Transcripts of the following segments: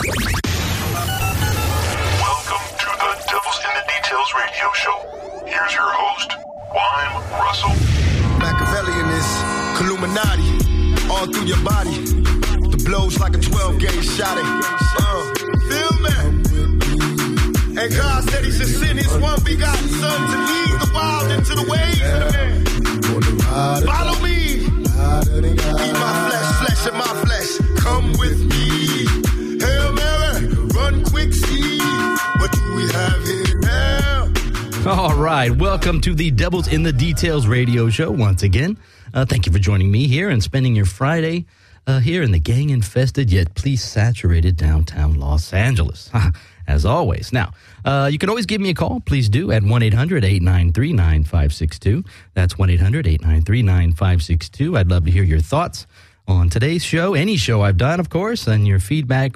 Welcome to the Devils in the Details radio show. Here's your host, Wime Russell. Machiavellian is Illuminati all through your body. The blows like a 12-gauge shot. Feel me? And God said he should send his one begotten son to lead the wild into the ways of the man. Follow me. Eat my flesh of my flesh. Come with me. Hail Mary, run quick, see. What do we have here now? All right, welcome to the Devils in the Details radio show once again. Thank you for joining me here and spending your Friday here in the gang-infested yet police-saturated downtown Los Angeles, as always. Now, you can always give me a call. Please do at 1-800-893-9562. That's 1-800-893-9562. I'd love to hear your thoughts on today's show, any show I've done, of course, and your feedback,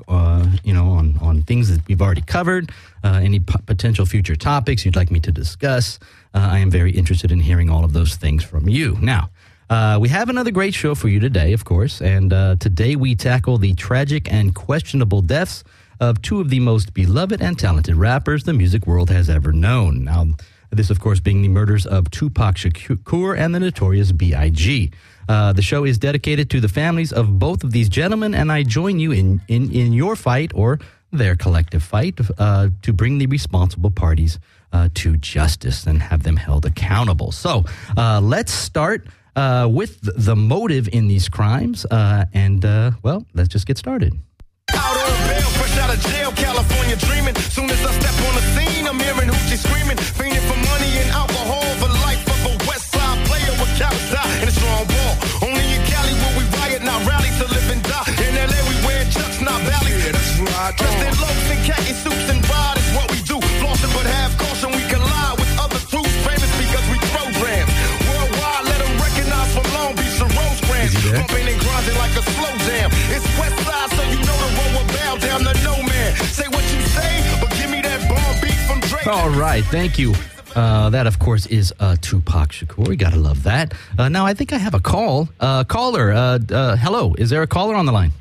on things that we've already covered, any potential future topics you'd like me to discuss. I am very interested in hearing all of those things from you. Now, we have another great show for you today, of course, and today we tackle the tragic and questionable deaths of two of the most beloved and talented rappers the music world has ever known. Now, this, of course, being the murders of Tupac Shakur and the Notorious B.I.G. The show is dedicated to the families of both of these gentlemen, and I join you in your fight, or their collective fight, to bring the responsible parties to justice and have them held accountable. So let's start with the motive in these crimes, and let's just get started. Out on bail, fresh out of jail, California dreaming. Soon as I step on the scene, I'm hearing hoochie screaming, fiending for money and alcohol, the life of a West Side player with cowards die in a strong ball. Only in Cali will we riot, not rally to live and die. In LA we wear chucks, not valleys. Yeah, that's right. Dressed in loafs and khaki suits and ride is what we do. Flossing but have caution, we collide with other troops. Famous because we programs. Worldwide, let them recognize from Long Beach to Rosecrans. Bumping and grinding like a slow jam. It's West Side, so you know the road will bow down to no man. Say what you say, but give me that bomb beat from Drake. All right, thank you. That, of course, is Tupac Shakur. You gotta love that. Now, I think I have a call. Caller, hello. Is there a caller on the line?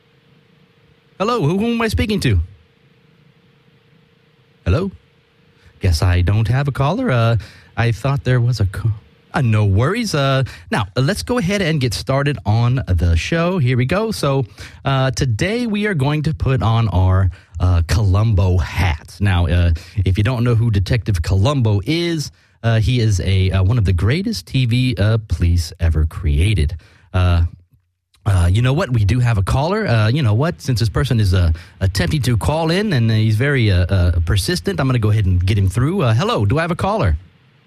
Hello, who am I speaking to? Hello? Guess I don't have a caller. I thought there was a call. No worries. Now, let's go ahead and get started on the show. Here we go. So today we are going to put on our Columbo hats. Now, if you don't know who Detective Columbo is, he is one of the greatest TV police ever created. You know what? We do have a caller. You know what? Since this person is attempting to call in and he's very persistent, I'm going to go ahead and get him through. Hello, do I have a caller?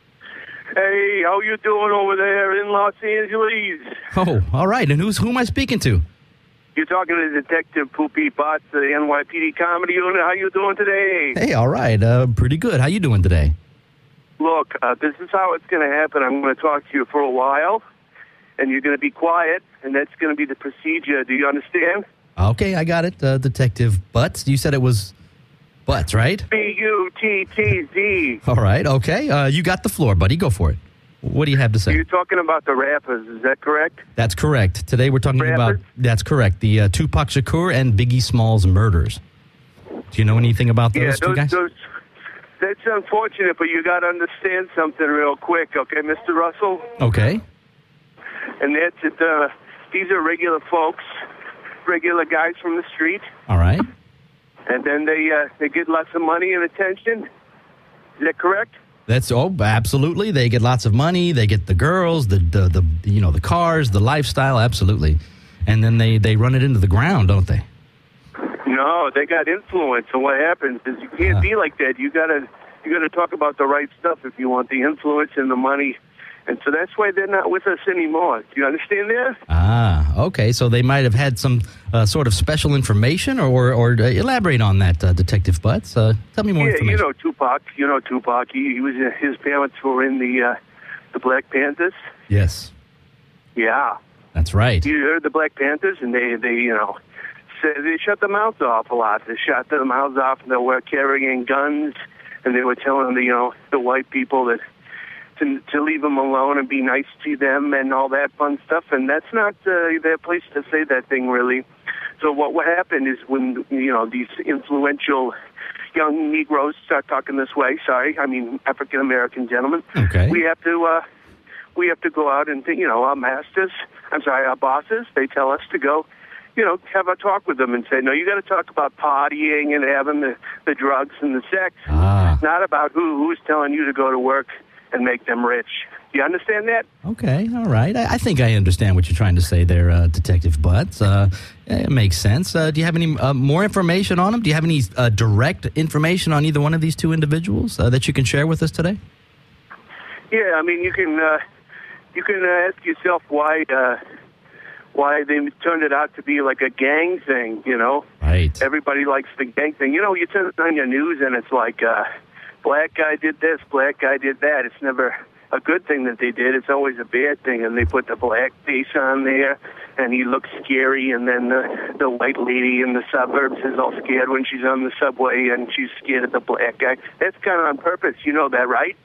Hey, how you doing over there in Los Angeles? Oh, all right. And who am I speaking to? You're talking to Detective Poopy Botts, the NYPD comedy unit. How you doing today? Hey, all right. Pretty good. How you doing today? Look, this is how it's going to happen. I'm going to talk to you for a while, and you're going to be quiet, and that's going to be the procedure. Do you understand? Okay, I got it. Detective Butts. You said it was Butts, right? B-U-T-T-Z. All right, okay. You got the floor, buddy. Go for it. What do you have to say? You're talking about the rappers, is that correct? That's correct. Today we're talking about, that's correct, the Tupac Shakur and Biggie Smalls murders. Do you know anything about those two guys? That's unfortunate, but you got to understand something real quick, okay, Mr. Russell? Okay. And that's it. These are regular folks, regular guys from the street. All right. And then they get lots of money and attention. Is that correct? Absolutely. They get lots of money. They get the girls, the cars, the lifestyle. Absolutely. And then they run it into the ground, don't they? No, they got influence. And what happens is you can't be like that. You gotta talk about the right stuff if you want the influence and the money. And so that's why they're not with us anymore. Do you understand that? Ah, okay. So they might have had some sort of special information, or elaborate on that, Detective Butts. Tell me more information. You know Tupac. He was his parents were in the Black Panthers. Yes. Yeah. That's right. You heard the Black Panthers, and they shut their mouths off a lot. They shut their mouths off, and they were carrying guns, and they were telling the white people that to leave them alone and be nice to them and all that fun stuff. And that's not their place to say that thing, really. So what will happen is when, these influential young Negroes start talking this way, African-American gentlemen, Okay. we have to go out and, our bosses, they tell us to go, have a talk with them and say, no, you got to talk about partying and having the drugs and the sex, not about who's telling you to go to work and make them rich. Do you understand that? Okay, all right. I think I understand what you're trying to say there, Detective Butts. It makes sense. Do you have any more information on them? Do you have any direct information on either one of these two individuals that you can share with us today? Yeah, I mean, you can ask yourself why they turned it out to be like a gang thing, Right. Everybody likes the gang thing. You turn on your news and it's like, black guy did this, black guy did that. It's never a good thing that they did. It's always a bad thing. And they put the black face on there, and he looks scary. And then the white lady in the suburbs is all scared when she's on the subway, and she's scared of the black guy. That's kind of on purpose. You know that, right?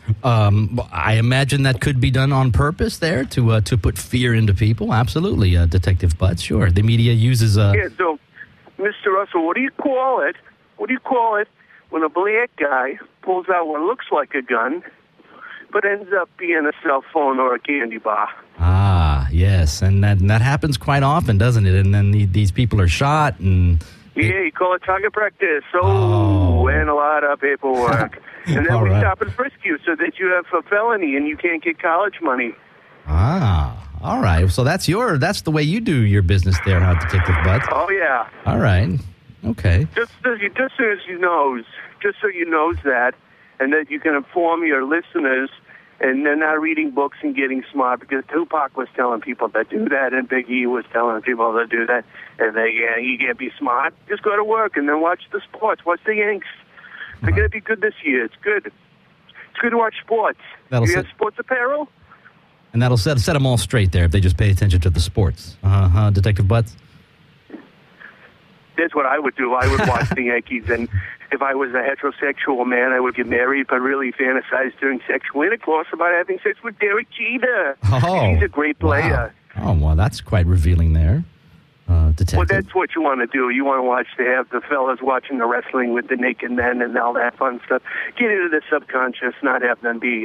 I imagine that could be done on purpose there to put fear into people. Absolutely, Detective Butts. Sure, the media uses. Yeah. So, Mr. Russell, what do you call it? What do you call it when a black guy pulls out what looks like a gun, but ends up being a cell phone or a candy bar? Ah, yes, and that happens quite often, doesn't it? And then these people are shot and. Yeah, you call it target practice. Oh. And a lot of paperwork. And then All we right. stop and frisk you so that you have a felony and you can't get college money. Ah, all right. So that's the way you do your business there, huh, Detective Butts? Oh, yeah. All right. Okay. Just so you knows that, and that you can inform your listeners, and they're not reading books and getting smart, because Tupac was telling people to do that, and Big E was telling people to do that, and you can't be smart. Just go to work and then watch the sports. Watch the Yanks. They're going to be good this year. It's good. It's good to watch sports. That'll You set- have sports apparel? And that'll set them all straight there if they just pay attention to the sports. Detective Butts? That's what I would do. I would watch the Yankees, and if I was a heterosexual man, I would get married, but really fantasize during sexual intercourse about having sex with Derek Jeter. Oh. He's a great player. Wow. Oh, well, that's quite revealing there, Detective. Well, that's what you want to do. You want to watch to have the fellas watching the wrestling with the naked men and all that fun stuff. Get into the subconscious, not have them be,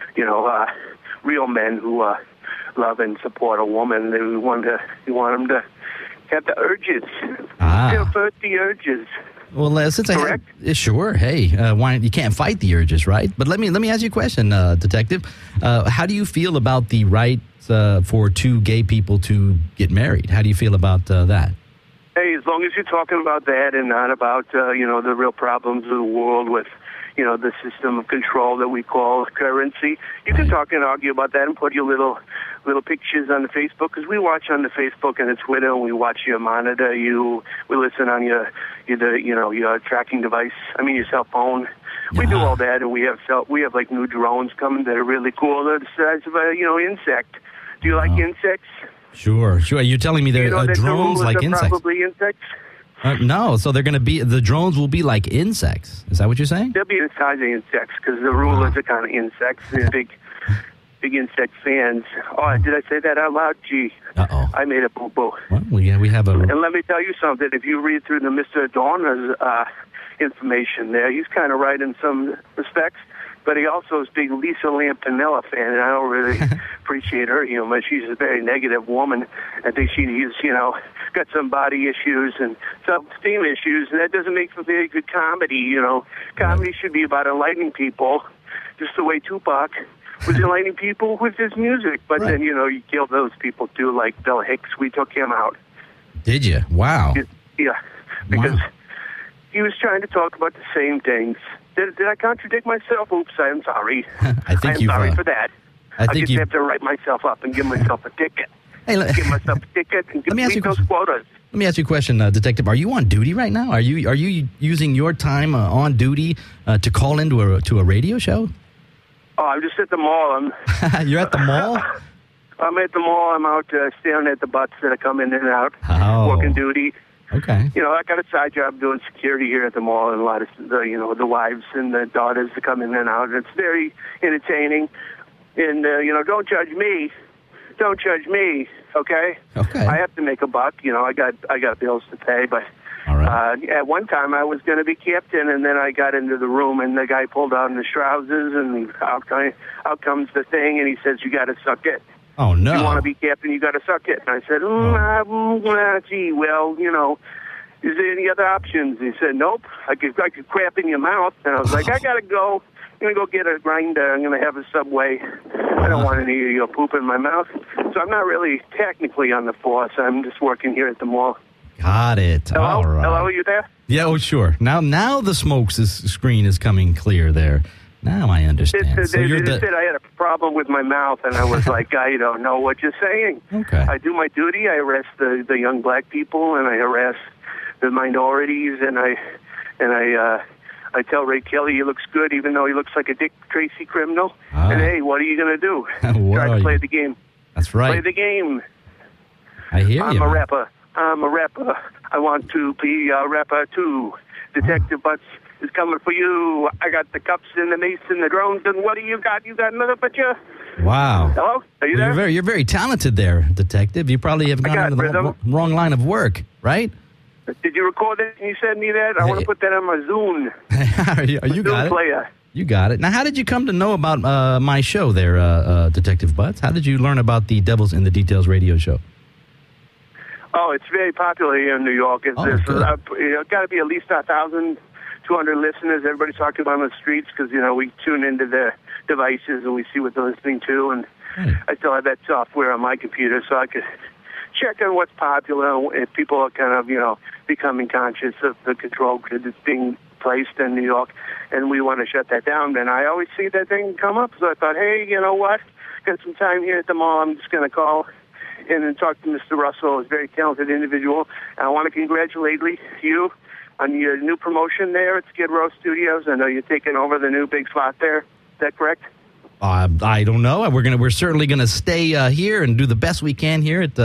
real men who love and support a woman. You want them to have the urges. Convert the urges. Well, since Correct? Sure. Hey, why you can't fight the urges, right? But let me ask you a question, Detective. How do you feel about the right for two gay people to get married? How do you feel about that? Hey, as long as you're talking about that and not about the real problems of the world with the system of control that we call currency, you can talk and argue about that and put your little pictures on the Facebook, because we watch on the Facebook and the Twitter, and we watch you, monitor you, we listen on your tracking device. I mean your cell phone. We do all that, and we have like new drones coming that are really cool. They're the size of a insect. Do you like insects? Sure. You're telling me they're that drones the like are insects? Probably insects. No, so they're going to be the drones will be like insects. Is that what you're saying? They'll be the size of insects, because the rulers are kind of insects. They're big insect fans. Oh, did I say that out loud? Gee, Uh-oh. I made a boo-boo. Well, we have a. And let me tell you something. If you read through the Mr. Dorner's information there, he's kind of right in some respects, but he also is a big Lisa Lampanella fan, and I don't really appreciate her humor. She's a very negative woman. I think she's, got some body issues and self-esteem issues, and that doesn't make for very good comedy. Comedy should be about enlightening people, just the way Tupac was enlightening people with his music. But then, you kill those people too, like Bill Hicks. We took him out. Did you? Wow. Yeah, because Wow. he was trying to talk about the same things. Did I contradict myself? Oops, I'm sorry. I think I'm sorry for that. I I think just you. have to write myself up and give myself a ticket. Hey, Give myself a ticket and Let me ask you complete a those question. quotas. Let me ask you a question, Detective. Are you on duty right now? Are you using your time on duty to call into a radio show? Oh, I'm just at the mall. You're at the mall? I'm at the mall. I'm out staring at the butts that are coming in and out, Oh. working duty. Okay. I got a side job doing security here at the mall, and a lot of the wives and the daughters that come in and out. It's very entertaining, and don't judge me. don't judge me, okay? Okay. I have to make a buck. You know, I got bills to pay, but All right. at one time I was going to be captain, and then I got into the room, and the guy pulled down the trousers, and out comes the thing, and he says, "You got to suck it. Oh, no. You want to be captain, you got to suck it." And I said, "Gee, well, you know, is there any other options?" He said, "Nope. I could crap in your mouth." And I was like, "I got to go. I'm going to go get a grinder. I'm going to have a Subway. I don't want any of your poop in my mouth." So I'm not really technically on the force. I'm just working here at the mall. Got it. Hello? All right. Hello, are you there? Yeah, oh, sure. Now the smokes screen is coming clear there. Now I understand. They So you're said I had a problem with my mouth, and I was like, "I don't know what you're saying." Okay. I do my duty. I arrest the young black people, and I harass the minorities, and I tell Ray Kelly he looks good, even though he looks like a Dick Tracy criminal. Ah. And hey, what are you going to do? What Try are to play you? the game. That's Play right. the game. I hear I'm you. a man. rapper. I'm a rapper. I want to be a rapper too. Detective Butts is coming for you. I got the cups and the mace and the drones. And what do you got? You got another picture? Wow. Hello? Are you Well, there? you're very talented there, detective. You probably have gone got into the rhythm. wrong line of work, right? Did you record that? Can you send me that? I want to put that on my Zune. you Zune got it. player. You got it. Now, how did you come to know about my show there, Detective Butts? How did you learn about the Devils in the Details radio show? Oh, it's very popular here in New York. It's good. got to be at least 1,200 listeners. Everybody's talking about it on the streets because, you know, we tune into their devices and we see what they're listening to. And I still have that software on my computer so I could check on what's popular. If people are kind of, you know, becoming conscious of the control grid that's being placed in New York, and we want to shut that down, then I always see that thing come up. So I thought, hey, you know what? Got some time here at the mall. I'm just going to call in and talk to Mr. Russell, a very talented individual. And I want to congratulate you on your new promotion there at Skid Row Studios. I know you're taking over the new big slot there. Is that correct? I don't know. We're certainly gonna stay here and do the best we can here at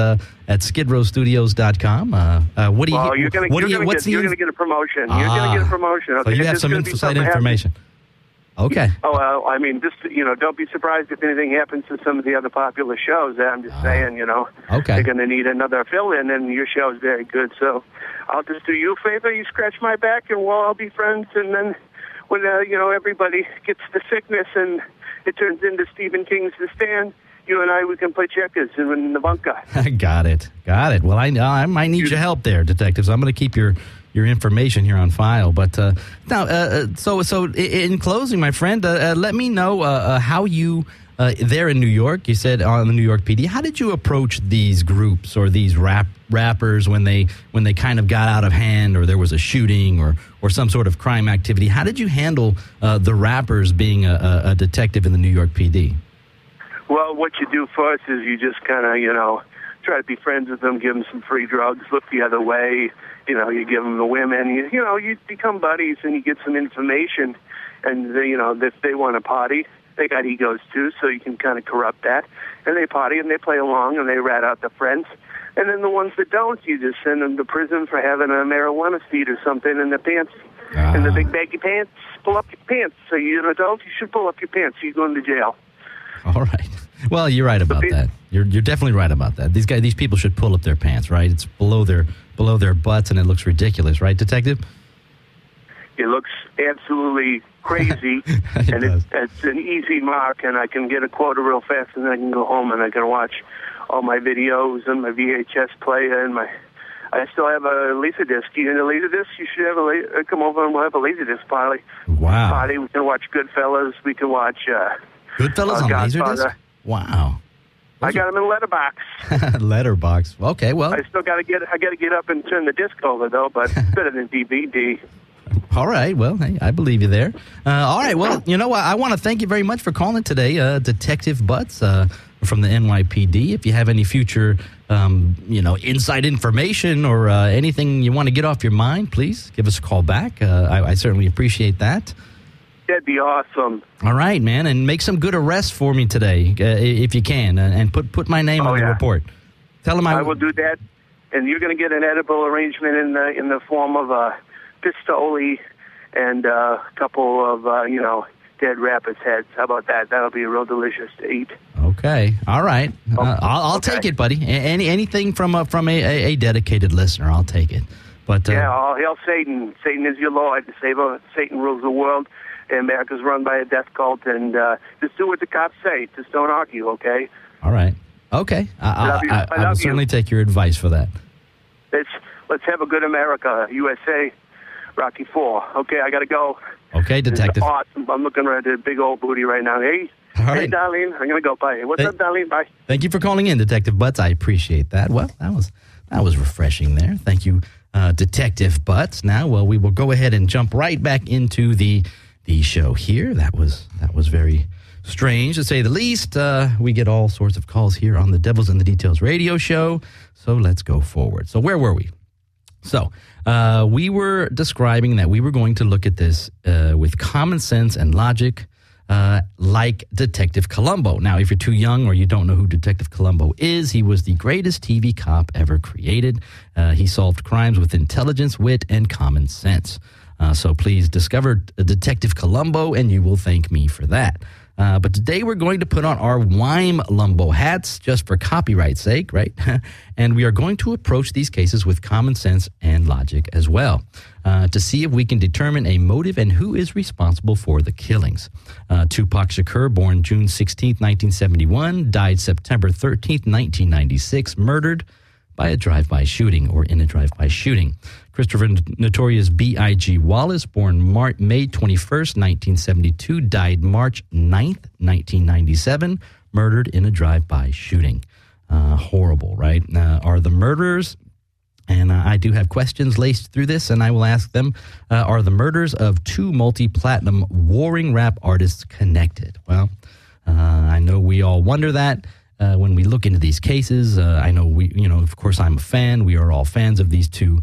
skidrowstudios.com. What do you? Well, you're going to get a promotion. You're going to get a promotion. Okay? So you have There's some gonna be inside something information. Okay. Oh, well, I mean, just, you know, don't be surprised if anything happens to some of the other popular shows. I'm just saying, you know, Okay. they're going to need another fill-in, and your show is very good. So I'll just do you a favor. You scratch my back, and we'll all be friends. And then when, you know, everybody gets the sickness and it turns into Stephen King's The Stand, you and we can play checkers in the bunker. Got it. Well, I might need your help there, detective. So I'm going to keep your information here on file. But now, so in closing, my friend, let me know how you there in New York. You said on the New York PD. How did you approach these groups or these rappers when they kind of got out of hand, or there was a shooting or some sort of crime activity? How did you handle the rappers being a detective in the New York PD? Well, what you do first is you just kind of, you know, try to be friends with them, give them some free drugs, look the other way. You know, you give them the women. You know, you become buddies and you get some information. And, you know, if they want to party, they got egos too, so you can kind of corrupt that. And they party and they play along and they rat out the friends. And then the ones that don't, you just send them to prison for having a marijuana seed or something in their pants. In the big baggy pants. Pull up your pants. So you're an adult, you should pull up your pants. So you're going to jail. All right. Well, you're right about that. You're definitely right about that. These people should pull up their pants, right? It's below their butts, and it looks ridiculous, right, detective? It looks absolutely crazy, and it's an easy mark, and I can get a quota real fast, and then I can go home and I can watch all my videos and my VHS player and I still have a Laserdisc. You need a Laserdisc? You should have come over and we'll have a Laserdisc party. Wow. Party. We can watch Goodfellas. We can watch Goodfellas on Godfather. Laserdisc? Wow. I got them in letterbox. Letterbox. Okay, well. I got to get up and turn the disc over though, but it's better than DVD. All right. Well, hey, I believe you there. All right. Well, you know what? I want to thank you very much for calling today, Detective Butts from the NYPD. If you have any future, inside information or anything you want to get off your mind, please give us a call back. I certainly appreciate that. That'd be awesome. All right, man, and make some good arrests for me today, if you can, and put my name on the report. Tell them I will do that, and you're going to get an edible arrangement in the form of a pistoli and a couple of dead rabbits' heads. How about that? That'll be real delicious to eat. Okay. All right. I'll take it, buddy. Anything from a dedicated listener, I'll take it. But all hail Satan. Satan is your Lord. Satan rules the world. America's run by a death cult, and just do what the cops say. Just don't argue, okay? All right. Okay. I will certainly take your advice for that. Let's have a good America, USA, Rocky IV. Okay, I got to go. Okay, Detective. Awesome. I'm looking at a big old booty right now. Hey, Hey, Darlene. I'm going to go. Bye. What's up, Darlene? Bye. Thank you for calling in, Detective Butts. I appreciate that. Well, that was refreshing there. Thank you, Detective Butts. Now, we will go ahead and jump right back into the show here. That was very strange, to say the least. We get all sorts of calls here on the Devils in the Details radio show. So let's go forward. So where were we? So we were describing that we were going to look at this with common sense and logic, like Detective Columbo. Now, if you're too young or you don't know who Detective Columbo is, he was the greatest TV cop ever created. He solved crimes with intelligence, wit, and common sense. So please discover Detective Columbo, and you will thank me for that. But today we're going to put on our Wime-Lumbo hats just for copyright's sake, right? And we are going to approach these cases with common sense and logic as well, to see if we can determine a motive and who is responsible for the killings. Tupac Shakur, born June 16, 1971, died September 13, 1996, murdered by a drive-by shooting or in a drive-by shooting. Christopher Notorious B.I.G. Wallace, born May 21st, 1972, died March 9th, 1997, murdered in a drive-by shooting. Horrible, right? Are the murderers, and I do have questions laced through this, and I will ask them, are the murders of two multi-platinum warring rap artists connected? Well, I know we all wonder that. When we look into these cases, I know of course I'm a fan. We are all fans of these two,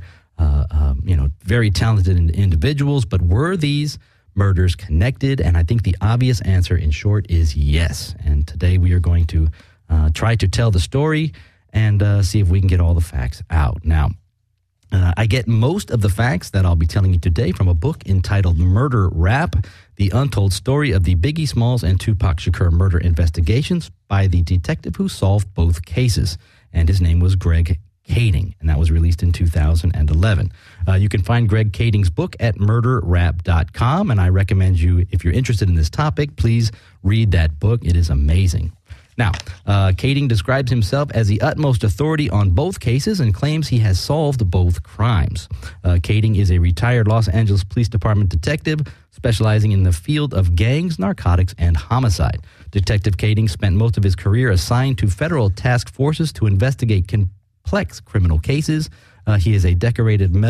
very talented individuals. But were these murders connected? And I think the obvious answer, in short, is yes. And today we are going to try to tell the story and see if we can get all the facts out. Now, I get most of the facts that I'll be telling you today from a book entitled Murder Rap, The Untold Story of the Biggie Smalls and Tupac Shakur Murder Investigations by the detective who solved both cases. And his name was Greg Kading, and that was released in 2011. You can find Greg Kading's book at murderrap.com, and I recommend you, if you're interested in this topic, please read that book. It is amazing. Now, Kading describes himself as the utmost authority on both cases and claims he has solved both crimes. Kading is a retired Los Angeles Police Department detective specializing in the field of gangs, narcotics, and homicide. Detective Kading spent most of his career assigned to federal task forces to investigate complex criminal cases. He is decorated with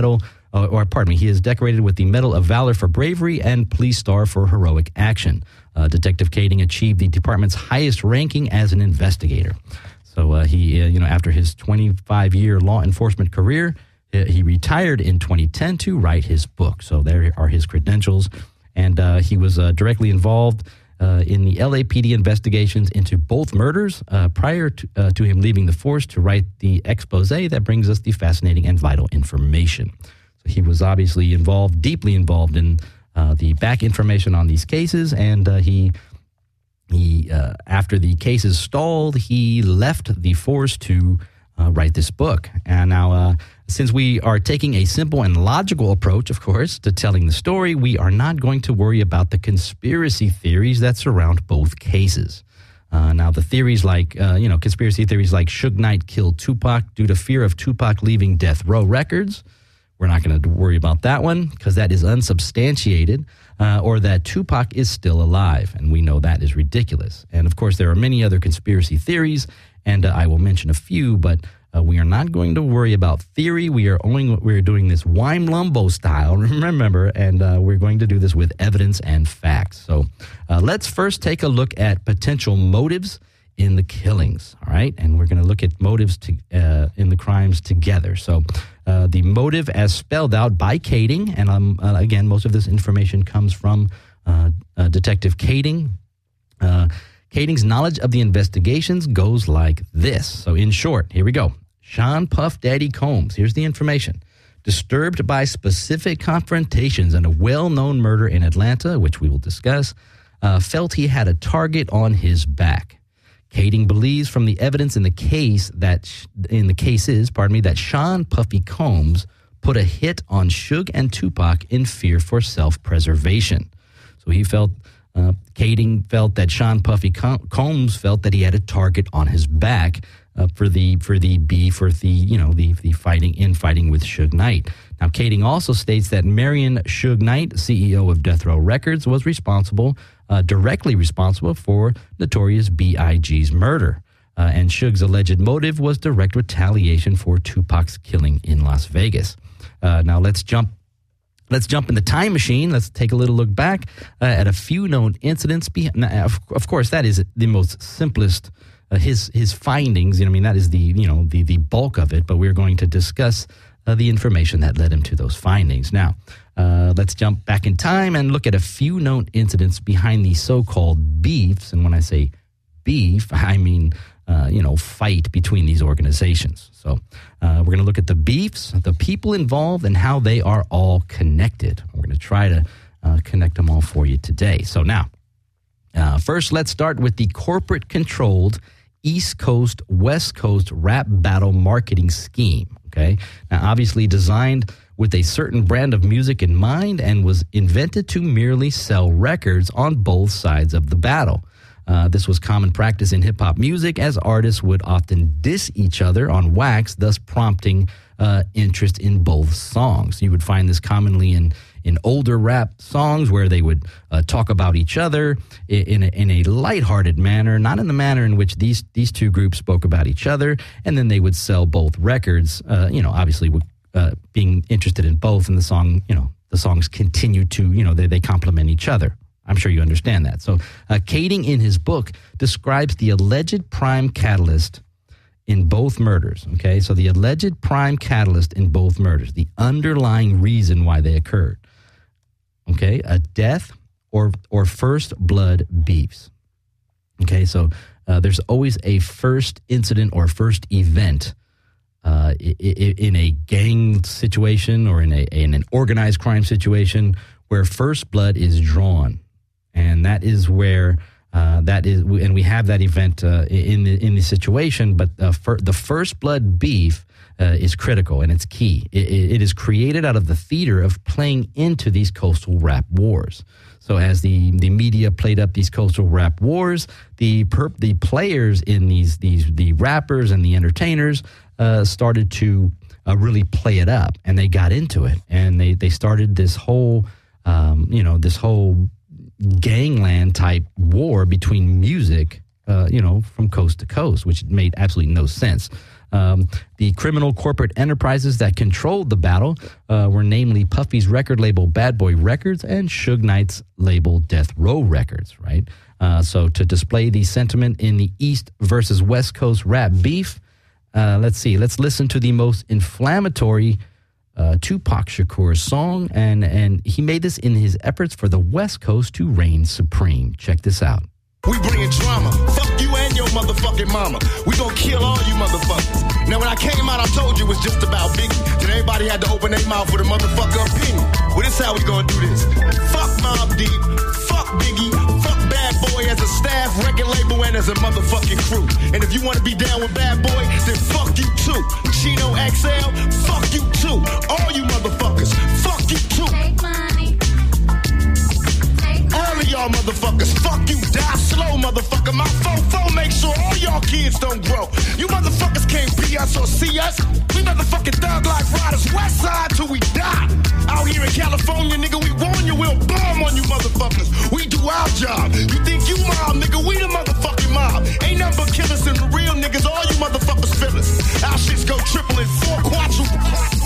the Medal of Valor for Bravery and Police Star for Heroic Action. Detective Kading achieved the department's highest ranking as an investigator. So he, after his 25-year law enforcement career, he retired in 2010 to write his book. So there are his credentials. And he was directly involved in the LAPD investigations into both murders prior to him leaving the force to write the expose that brings us the fascinating and vital information. So he was obviously deeply involved in the back information on these cases, and he after the cases stalled, he left the force to write this book. And now, since we are taking a simple and logical approach, of course, to telling the story, we are not going to worry about the conspiracy theories that surround both cases. Now, the theories conspiracy theories like Suge Knight killed Tupac due to fear of Tupac leaving Death Row Records, we're not going to worry about that one because that is unsubstantiated, or that Tupac is still alive, and we know that is ridiculous. And, of course, there are many other conspiracy theories, and I will mention a few, but we are not going to worry about theory. We're doing this Wime-Lumbo style, remember, and we're going to do this with evidence and facts. So let's first take a look at potential motives in the killings, all right? And we're going to look at motives in the crimes together. So the motive as spelled out by Kading, and again, most of this information comes from Detective Kading. Kading's knowledge of the investigations goes like this. So in short, here we go. Sean Puff Daddy Combs, here's the information. Disturbed by specific confrontations and a well-known murder in Atlanta, which we will discuss, felt he had a target on his back. Kading believes from the evidence in the case that Sean Puffy Combs put a hit on Suge and Tupac in fear for self-preservation. So he felt, Kading felt that Sean Puffy Combs felt that he had a target on his back for the beef, or the fighting with Suge Knight. Now, Kading also states that Marion Suge Knight, CEO of Death Row Records, was directly responsible for Notorious B.I.G.'s murder. And Suge's alleged motive was direct retaliation for Tupac's killing in Las Vegas. Now, let's jump in the time machine. Let's take a little look back at a few known incidents. Of course, that is the most simplest. His findings. That is the bulk of it. But we're going to discuss the information that led him to those findings. Now, let's jump back in time and look at a few known incidents behind the so-called beefs. And when I say beef, I mean fight between these organizations. So we're going to look at the beefs, the people involved, and how they are all connected. We're going to try to connect them all for you today. So now, first, let's start with the corporate-controlled East Coast, West Coast rap battle marketing scheme. Okay, now obviously designed with a certain brand of music in mind and was invented to merely sell records on both sides of the battle. This was common practice in hip-hop music, as artists would often diss each other on wax, thus prompting interest in both songs. You would find this commonly in older rap songs where they would talk about each other in a lighthearted manner, not in the manner in which these two groups spoke about each other, and then they would sell both records, obviously being interested in both, and the songs continue to, they complement each other. I'm sure you understand that. So Kading in his book describes the alleged prime catalyst in both murders. Okay, so the alleged prime catalyst in both murders, the underlying reason why they occurred. Okay, a death or first blood beefs. Okay, so there's always a first incident or first event in a gang situation or in an organized crime situation where first blood is drawn. And that is where and we have that event in the situation. But the first blood beef is critical, and it's key. It is created out of the theater of playing into these coastal rap wars. So as the media played up these coastal rap wars, the players in the rappers and the entertainers started to really play it up, and they got into it, and they started this whole gangland type war between music, from coast to coast, which made absolutely no sense. The criminal corporate enterprises that controlled the battle were namely Puffy's record label Bad Boy Records and Suge Knight's label Death Row Records, right? So to display the sentiment in the East versus West Coast rap beef, let's listen to the most inflammatory Tupac Shakur song, and he made this in his efforts for the West Coast to reign supreme. Check this out. We bringing drama. Fuck you and your motherfucking mama. We gonna kill all you motherfuckers. Now when I came out, I told you it was just about Biggie. Then everybody had to open their mouth with a motherfucker opinion. Well, this how we gonna do this. Fuck Mobb Deep. Fuck Biggie. Fuck Bad Boy as a staff, record label, and as a motherfucking crew. And if you wanna be down with Bad Boy, then fuck you too. Chino XL, fuck you too. All you motherfuckers, fuck you too. Take money. All of y'all motherfuckers, fuck you, die slow, motherfucker. My fofo make sure all y'all kids don't grow. You motherfuckers can't be us or see us. We motherfucking thug life riders, west side till we die. Out here in California, nigga, we warn you, we'll bomb on you motherfuckers. We do our job. You think you mob, nigga, we the motherfucking mob. Ain't nothing but killers and the real niggas, all you motherfuckers feel us. Our shits go triple and four quadruple.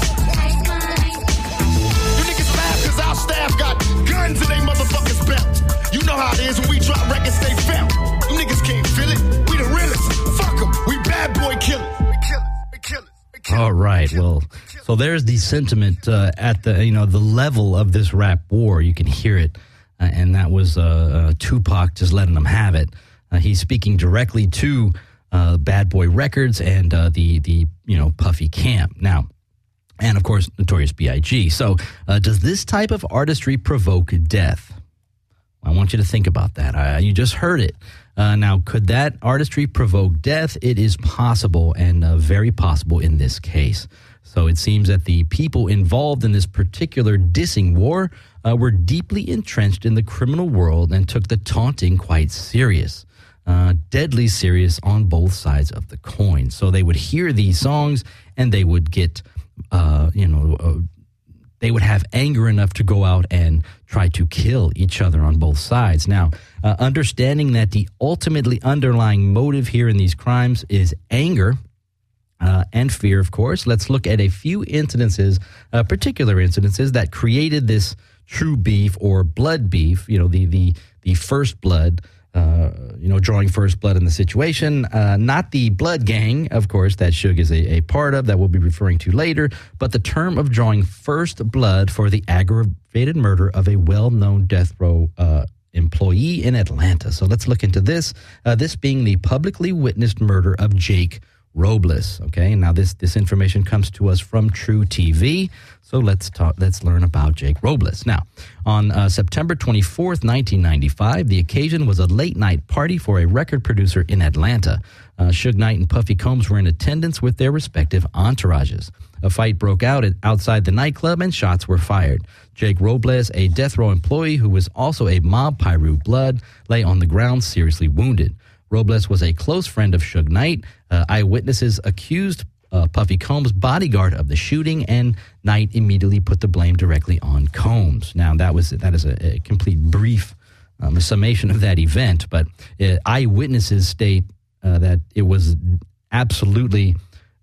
You niggas laugh cause our staff got guns in they motherfuckers belt. You know how it is when we drop records, they felt. You niggas can't feel it. We the realest. Fuck them. We Bad Boy killers. We kill it. All right. Well, so there's the sentiment at the the level of this rap war. You can hear it, and that was Tupac just letting them have it. He's speaking directly to Bad Boy Records and the Puffy camp now. And, of course, Notorious B.I.G. So does this type of artistry provoke death? I want you to think about that. You just heard it. Now, could that artistry provoke death? It is possible, and very possible in this case. So it seems that the people involved in this particular dissing war were deeply entrenched in the criminal world and took the taunting quite serious. Deadly serious on both sides of the coin. So they would hear these songs and they would get, they would have anger enough to go out and try to kill each other on both sides. Now, understanding that the ultimately underlying motive here in these crimes is anger and fear, of course, let's look at a few incidences, particular incidences that created this true beef or blood beef, the first blood, drawing first blood in the situation, not the blood gang, of course, that Suge is a part of that we'll be referring to later, but the term of drawing first blood for the aggravated murder of a well-known death row employee in Atlanta. So let's look into this, this being the publicly witnessed murder of Jake Robles. Okay, now this information comes to us from True TV. So let's learn about Jake Robles. Now, on September 24th, 1995, the occasion was a late-night party for a record producer in Atlanta. Suge Knight and Puffy Combs were in attendance with their respective entourages. A fight broke out outside the nightclub and shots were fired. Jake Robles, a death row employee who was also a mob Piru blood, lay on the ground seriously wounded. Robles was a close friend of Suge Knight. Eyewitnesses accused Puffy Combs' bodyguard of the shooting, and Knight immediately put the blame directly on Combs. Now, that is a complete brief summation of that event, but eyewitnesses state that it was absolutely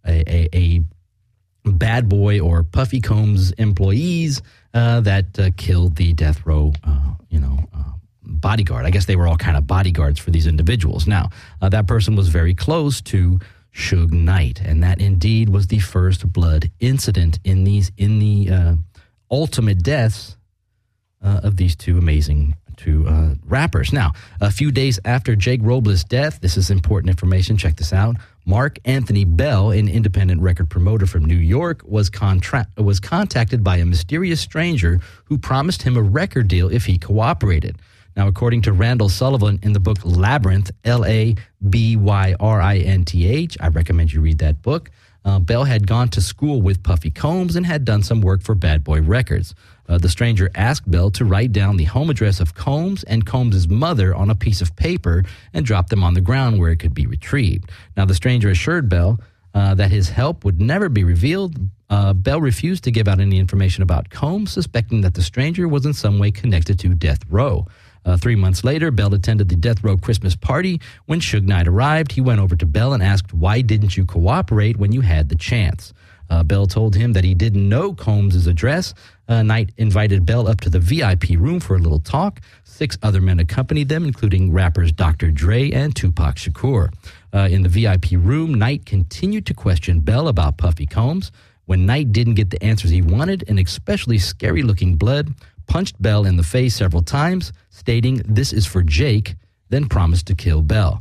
a bad boy or Puffy Combs employees that killed the death row, bodyguard. I guess they were all kind of bodyguards for these individuals. Now, that person was very close to Suge Knight, and that indeed was the first blood incident in the ultimate deaths of these two rappers. Now, a few days after Jake Robles' death, this is important information, check this out, Mark Anthony Bell, an independent record promoter from New York, was contacted by a mysterious stranger who promised him a record deal if he cooperated. Now, according to Randall Sullivan in the book Labyrinth, Labyrynth, I recommend you read that book, Bell had gone to school with Puffy Combs and had done some work for Bad Boy Records. The stranger asked Bell to write down the home address of Combs and Combs' mother on a piece of paper and drop them on the ground where it could be retrieved. Now, the stranger assured Bell that his help would never be revealed. Bell refused to give out any information about Combs, suspecting that the stranger was in some way connected to Death Row. 3 months later, Bell attended the Death Row Christmas party. When Suge Knight arrived, he went over to Bell and asked, "Why didn't you cooperate when you had the chance?" Bell told him that he didn't know Combs' address. Knight invited Bell up to the VIP room for a little talk. 6 other men accompanied them, including rappers Dr. Dre and Tupac Shakur. In the VIP room, Knight continued to question Bell about Puffy Combs. When Knight didn't get the answers he wanted, an especially scary-looking blood punched Bell in the face several times, stating, "This is for Jake," then promised to kill Bell.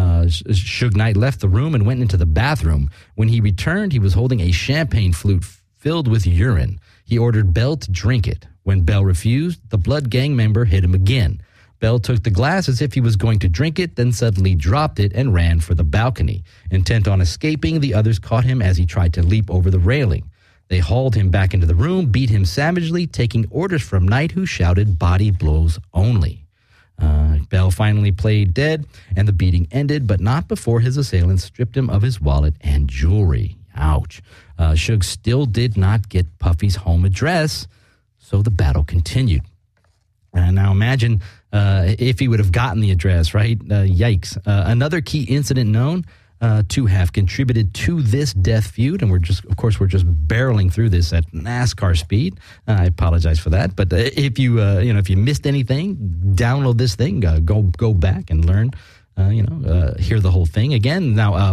Suge Knight left the room and went into the bathroom. When he returned, he was holding a champagne flute filled with urine. He ordered Bell to drink it. When Bell refused, the blood gang member hit him again. Bell took the glass as if he was going to drink it, then suddenly dropped it and ran for the balcony. Intent on escaping, the others caught him as he tried to leap over the railing. They hauled him back into the room, beat him savagely, taking orders from Knight, who shouted, "Body blows only." Bell finally played dead, and the beating ended, but not before his assailants stripped him of his wallet and jewelry. Ouch. Suge still did not get Puffy's home address, so the battle continued. Now imagine if he would have gotten the address, right? Yikes. Another key incident known to have contributed to this death feud, and we're just barreling through this at NASCAR speed. I apologize for that, but if you missed anything, download this thing, go back and learn, hear the whole thing again. Now,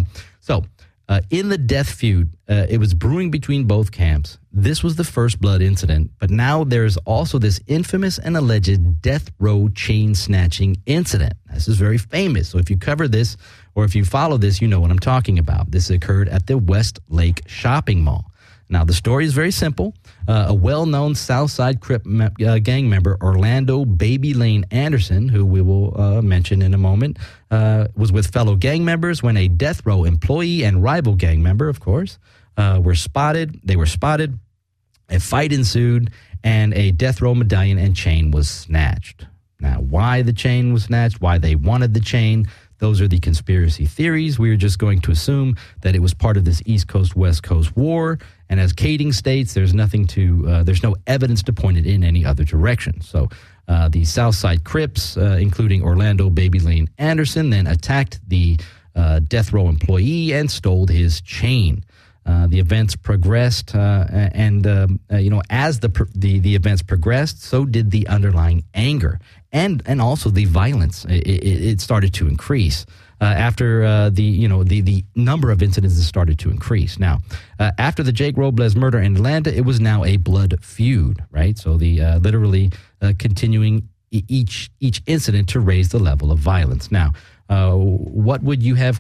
in the death feud, it was brewing between both camps. This was the first blood incident, but now there's also this infamous and alleged death row chain snatching incident. This is very famous. So if you cover this or if you follow this, you know what I'm talking about. This occurred at the Westlake Shopping Mall. Now, the story is very simple. A well-known Southside Crip gang member, Orlando Baby Lane Anderson, who we will mention in a moment, was with fellow gang members when a death row employee and rival gang member, of course, were spotted. They were spotted. A fight ensued, and a death row medallion and chain was snatched. Now, why the chain was snatched, why they wanted the chain, those are the conspiracy theories. We are just going to assume that it was part of this East Coast, West Coast war. And as Kading states, there's no evidence to point it in any other direction. So the Southside Crips, including Orlando Baby Lane Anderson, then attacked the death row employee and stole his chain. The events progressed, and as the events progressed, so did the underlying anger and also the violence. It started to increase after the number of incidents started to increase. Now, after the Jake Robles murder in Atlanta, it was now a blood feud, right? So the literally continuing each incident to raise the level of violence. Now, what would you have?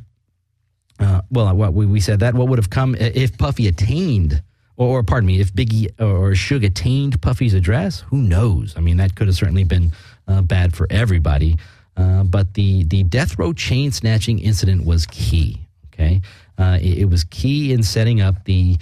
What we said that what would have come if Puffy attained, or pardon me, if Biggie or Suge attained Puffy's address? Who knows? I mean, that could have certainly been bad for everybody. But the death row chain snatching incident was key. Okay, it was key in setting up the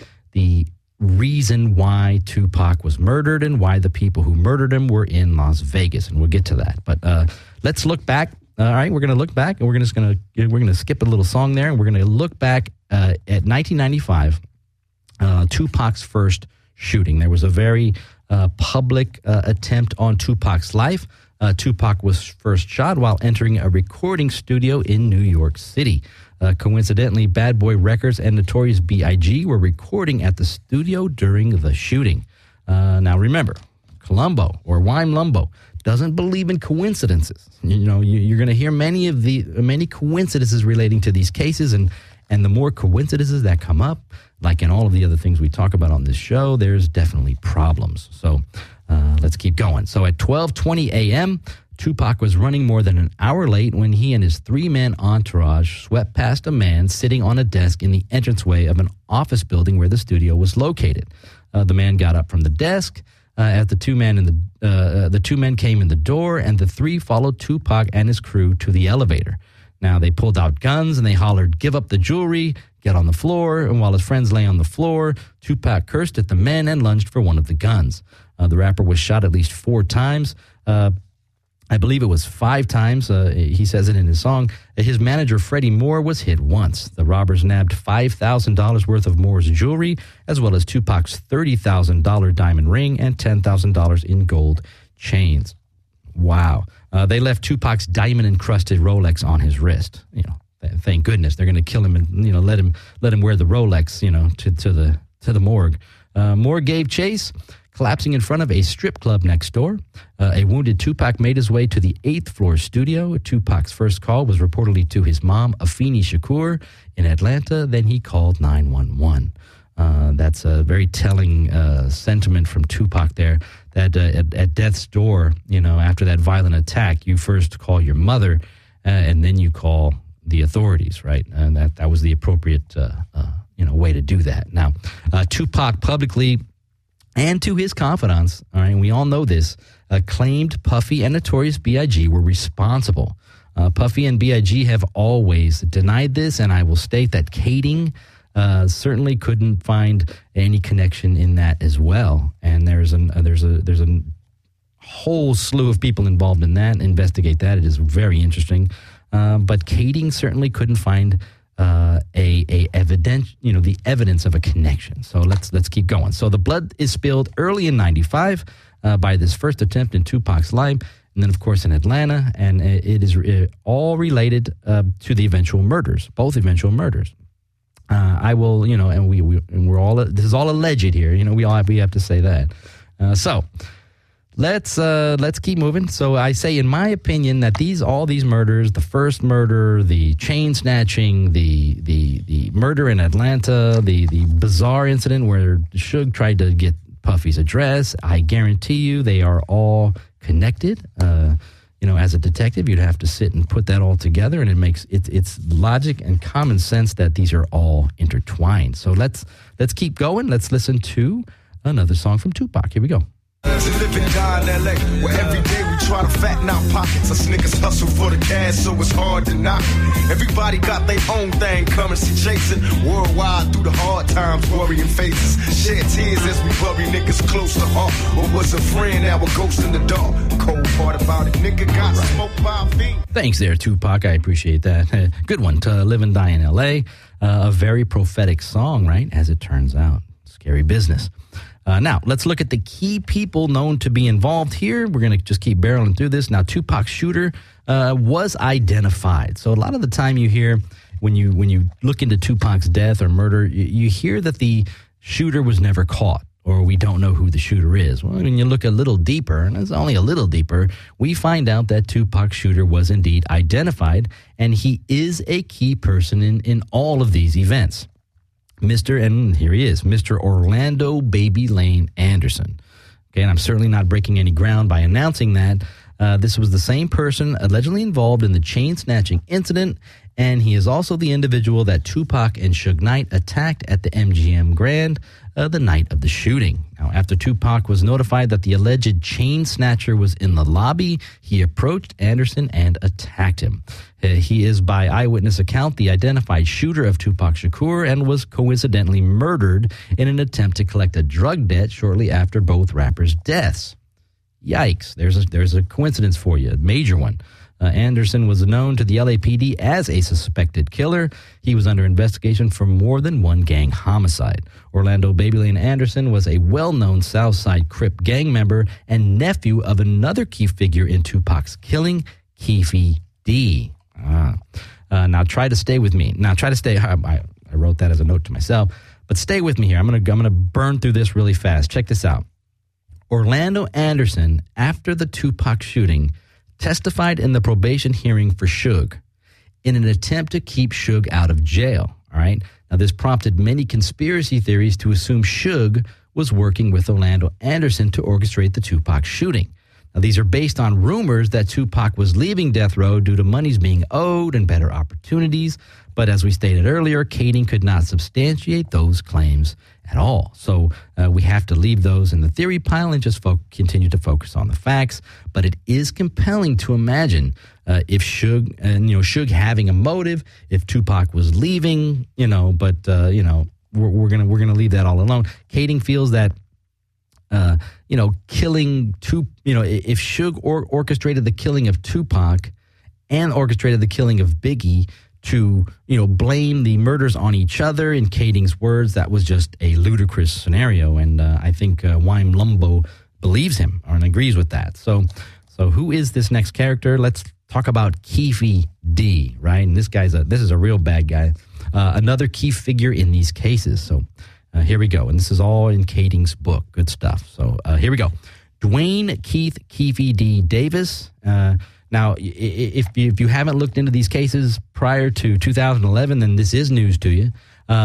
reason why Tupac was murdered and why the people who murdered him were in Las Vegas, and we'll get to that. But let's look back. All right, we're going to look back, and we're going to skip a little song there, and we're going to look back at 1995, Tupac's first shooting. There was a very public attempt on Tupac's life. Tupac was first shot while entering a recording studio in New York City. Coincidentally, Bad Boy Records and Notorious B.I.G. were recording at the studio during the shooting. Now, remember, Columbo or Wime Lumbo doesn't believe in coincidences. You're going to hear many coincidences relating to these cases, and the more coincidences that come up, like in all of the other things we talk about on this show, there's definitely problems. So let's keep going. So at 12:20 a.m., Tupac was running more than an hour late when he and his three-man entourage swept past a man sitting on a desk in the entranceway of an office building where the studio was located. The man got up from the desk. As the two men came in the door, and the three followed Tupac and his crew to the elevator. Now, they pulled out guns and they hollered, "Give up the jewelry, get on the floor." And while his friends lay on the floor, Tupac cursed at the men and lunged for one of the guns. The rapper was shot at least 4 times. I believe it was 5 times. He says it in his song. His manager, Freddie Moore, was hit once. The robbers nabbed $5,000 worth of Moore's jewelry, as well as Tupac's $30,000 diamond ring and $10,000 in gold chains. Wow. They left Tupac's diamond-encrusted Rolex on his wrist. Thank goodness. They're going to kill him and let him wear the Rolex, to the morgue. Moore gave chase, collapsing in front of a strip club next door. A wounded Tupac made his way to the 8th floor studio. Tupac's first call was reportedly to his mom, Afeni Shakur, in Atlanta. Then he called 911. That's a very telling sentiment from Tupac there, that at death's door, after that violent attack, you first call your mother and then you call the authorities, right? And that was the appropriate way to do that. Now, Tupac publicly and to his confidants, all right, and we all know this, claimed Puffy and Notorious B.I.G. were responsible. Puffy and B.I.G. have always denied this, and I will state that Kading certainly couldn't find any connection in that as well. And there's a whole slew of people involved in that. Investigate that; it is very interesting. But Kading certainly couldn't find the evidence of a connection. So let's keep going. So the blood is spilled early in 95 by this first attempt in Tupac's life, and then of course in Atlanta, and it is all related to the eventual murders, both eventual murders. I will, and we're all, this is all alleged here. We have to say that. So let's keep moving. So I say, in my opinion, that all these murders, the first murder, the chain snatching, the murder in Atlanta, the bizarre incident where Suge tried to get Puffy's address, I guarantee you they are all connected. as a detective, you'd have to sit and put that all together, and it's logic and common sense that these are all intertwined. So let's keep going. Let's listen to another song from Tupac. Here we go. To live and die in LA, where every day we try to fatten our pockets. Us niggas hustle for the cash, so it's hard to knock it. Everybody got their own thing, currency chasing. Worldwide through the hard times, worrying faces. Shed tears as we bury niggas close to heart. What was a friend, now a ghost in the dark. Cold part about it, nigga got smoked by a fiend. Thanks there, Tupac. I appreciate that. Good one, To Live and Die in L.A. A very prophetic song, right? As it turns out. Scary business. Now, let's look at the key people known to be involved here. We're going to just keep barreling through this. Now, Tupac's shooter was identified. So a lot of the time you hear, when you look into Tupac's death or murder, you hear that the shooter was never caught, or we don't know who the shooter is. Well, when you look a little deeper, and it's only a little deeper, we find out that Tupac's shooter was indeed identified, and he is a key person in all of these events. And here he is, Mr. Orlando Baby Lane Anderson. Okay, and I'm certainly not breaking any ground by announcing that. This was the same person allegedly involved in the chain snatching incident, and he is also the individual that Tupac and Suge Knight attacked at the MGM Grand the night of the shooting. Now, after Tupac was notified that the alleged chain snatcher was in the lobby, he approached Anderson and attacked him. He is, by eyewitness account, the identified shooter of Tupac Shakur and was coincidentally murdered in an attempt to collect a drug debt shortly after both rappers' deaths. Yikes, there's a coincidence for you, a major one. Anderson was known to the LAPD as a suspected killer. He was under investigation for more than one gang homicide. Orlando Baby Lane Anderson was a well-known Southside Crip gang member and nephew of another key figure in Tupac's killing, Keffe D. Now try to stay with me. I wrote that as a note to myself, but stay with me here. I'm gonna burn through this really fast. Check this out. Orlando Anderson, after the Tupac shooting, testified in the probation hearing for Suge in an attempt to keep Suge out of jail. All right. Now, this prompted many conspiracy theories to assume Suge was working with Orlando Anderson to orchestrate the Tupac shooting. Now, these are based on rumors that Tupac was leaving death row due to monies being owed and better opportunities. But as we stated earlier, Kading could not substantiate those claims at all. So we have to leave those in the theory pile and just continue to focus on the facts. But it is compelling to imagine if Suge having a motive, if Tupac was leaving, but we're gonna leave that all alone. Kading feels that killing if Suge orchestrated the killing of Tupac and orchestrated the killing of Biggie to, blame the murders on each other, in Kading's words, that was just a ludicrous scenario. And I think Wyme Lumbo believes him and agrees with that. So who is this next character? Let's talk about Keffe D, right? And this is a real bad guy. Another key figure in these cases. So here we go. And this is all in Kading's book. Good stuff. So here we go. Dwayne Keith Keffe D. Davis. Now, if you haven't looked into these cases prior to 2011, then this is news to you.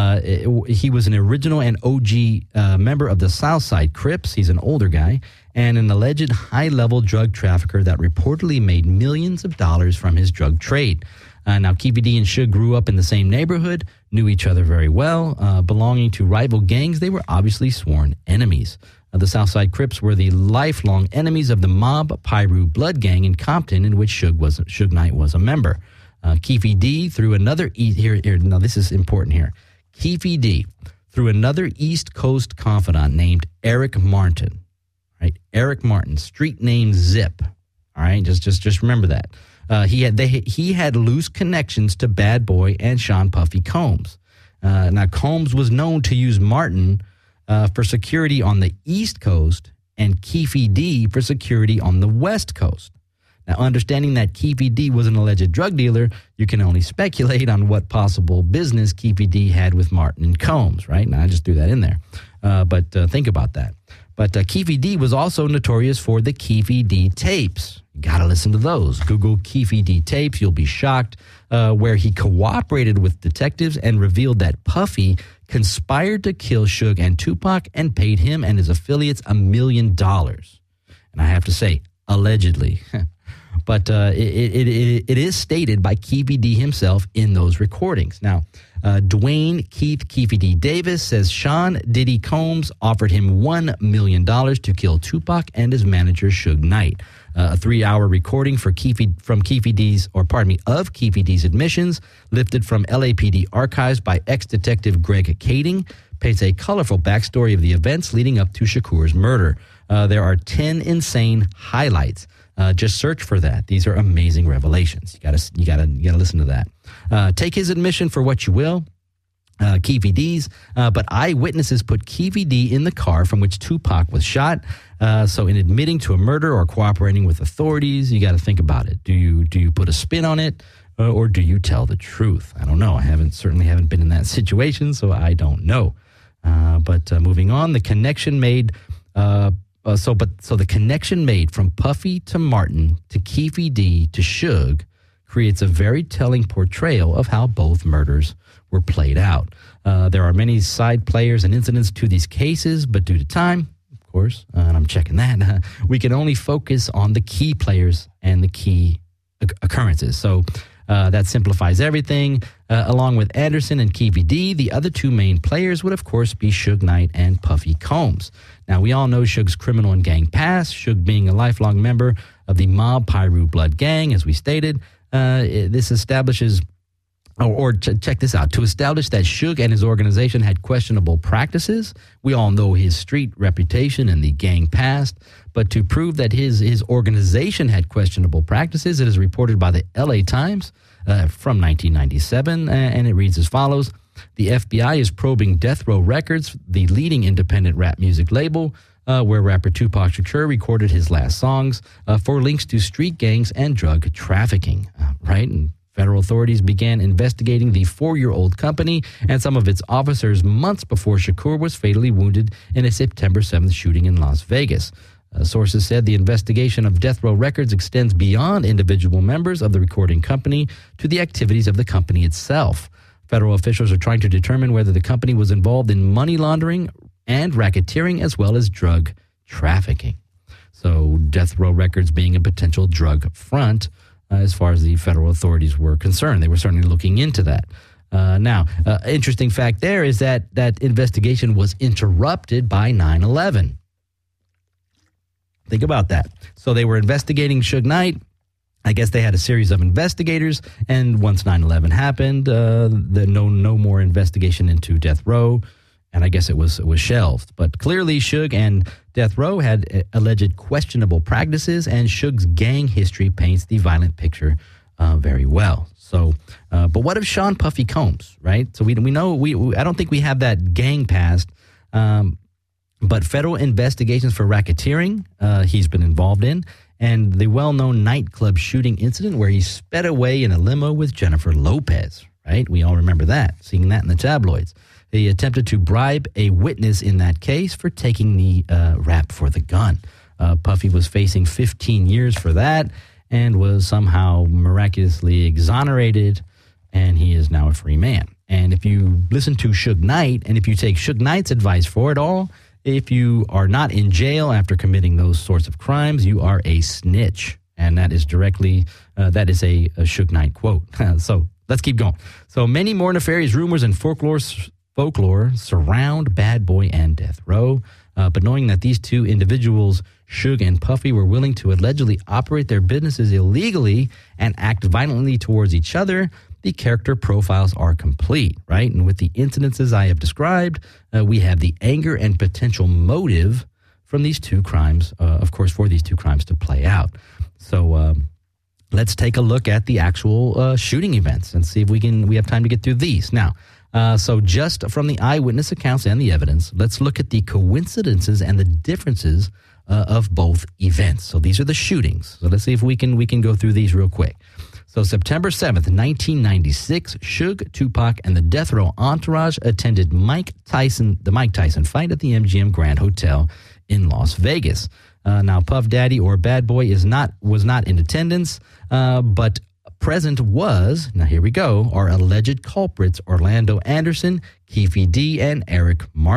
He was an original and OG member of the Southside Crips. He's an older guy and an alleged high-level drug trafficker that reportedly made millions of dollars from his drug trade. Now, Keffe D and Suge grew up in the same neighborhood, knew each other very well. Belonging to rival gangs, they were obviously sworn enemies. The Southside Crips were the lifelong enemies of the mob Piru Blood Gang in Compton, in which Suge Knight was a member. Keffe D, through another now this is important here. Keffe D, through another East Coast confidant named Eric Martin. Right, Eric Martin, street name Zip. All right, just remember that. He had loose connections to Bad Boy and Sean Puffy Combs. Now Combs was known to use Martin for security on the East Coast and Keffe D for security on the West Coast. Now, understanding that Keffe D was an alleged drug dealer, you can only speculate on what possible business Keffe D had with Martin and Combs, right? Now, I just threw that in there. But think about that. But Keffe D was also notorious for the Keffe D tapes. You got to listen to those. Google Keffe D tapes. You'll be shocked, where he cooperated with detectives and revealed that Puffy conspired to kill Suge and Tupac and paid him and his affiliates $1 million. And I have to say, allegedly. But it is stated by Keffe D himself in those recordings. Now, Dwayne Keith Keffe D Davis says Sean Diddy Combs offered him $1 million to kill Tupac and his manager Suge Knight. A 3-hour recording of Keffe D's admissions, lifted from LAPD archives by ex-detective Greg Kading, paints a colorful backstory of the events leading up to Shakur's murder. There are 10 insane highlights. Just search for that. These are amazing revelations. You gotta listen to that. Take his admission for what you will. Keffe D's, but eyewitnesses put Keffe D in the car from which Tupac was shot. So in admitting to a murder or cooperating with authorities, you got to think about it. Do you put a spin on it, or do you tell the truth? I don't know. I certainly haven't been in that situation, so I don't know. But moving on, the connection made. So the connection made from Puffy to Martin to Keffe D to Suge creates a very telling portrayal of how both murders were played out. There are many side players and incidents to these cases, but due to time, of course, and I'm checking that, we can only focus on the key players and the key occurrences. So that simplifies everything. Along with Anderson and Keffe D, the other two main players would, of course, be Suge Knight and Puffy Combs. Now, we all know Suge's criminal and gang past, Suge being a lifelong member of the Mob Piru Blood Gang, as we stated. This establishes... check this out. To establish that Suge and his organization had questionable practices, we all know his street reputation and the gang past. But to prove that his organization had questionable practices, it is reported by the LA Times from 1997, and it reads as follows. The FBI is probing Death Row Records, the leading independent rap music label, where rapper Tupac Shakur recorded his last songs, for links to street gangs and drug trafficking. Right? And federal authorities began investigating the 4-year-old company and some of its officers months before Shakur was fatally wounded in a September 7th shooting in Las Vegas. Sources said the investigation of Death Row Records extends beyond individual members of the recording company to the activities of the company itself. Federal officials are trying to determine whether the company was involved in money laundering and racketeering as well as drug trafficking. So Death Row Records being a potential drug front as far as the federal authorities were concerned. They were certainly looking into that. Now, interesting fact there is that investigation was interrupted by 9/11. Think about that. So they were investigating Suge Knight. I guess they had a series of investigators, and once 9/11 happened, no more investigation into Death Row, and I guess it was shelved. But clearly, Suge and Death Row had alleged questionable practices, and Suge's gang history paints the violent picture very well. So, but what of Sean Puffy Combs, right? So we know I don't think we have that gang past, but federal investigations for racketeering he's been involved in, and the well-known nightclub shooting incident where he sped away in a limo with Jennifer Lopez, right? We all remember that, seeing that in the tabloids. He attempted to bribe a witness in that case for taking the rap for the gun. Puffy was facing 15 years for that and was somehow miraculously exonerated, and he is now a free man. And if you listen to Suge Knight, and if you take Suge Knight's advice for it all, if you are not in jail after committing those sorts of crimes, you are a snitch. And that is directly, that is a Suge Knight quote. So let's keep going. So many more nefarious rumors and folklore surround Bad Boy and Death Row. But knowing that these two individuals, Suge and Puffy, were willing to allegedly operate their businesses illegally and act violently towards each other, the character profiles are complete, right? And with the incidences I have described, we have the anger and potential motive from these two crimes, of course, for these two crimes to play out. So let's take a look at the actual shooting events and see if we have time to get through these. Now, so just from the eyewitness accounts and the evidence, let's look at the coincidences and the differences of both events. So these are the shootings. So let's see if we can go through these real quick. So September 7th, 1996, Suge, Tupac, and the Death Row entourage attended the Mike Tyson fight at the MGM Grand Hotel in Las Vegas. Now, Puff Daddy or Bad Boy was not in attendance, but present was, now here we go, our alleged culprits, Orlando Anderson, Keffe D, and Eric Martin,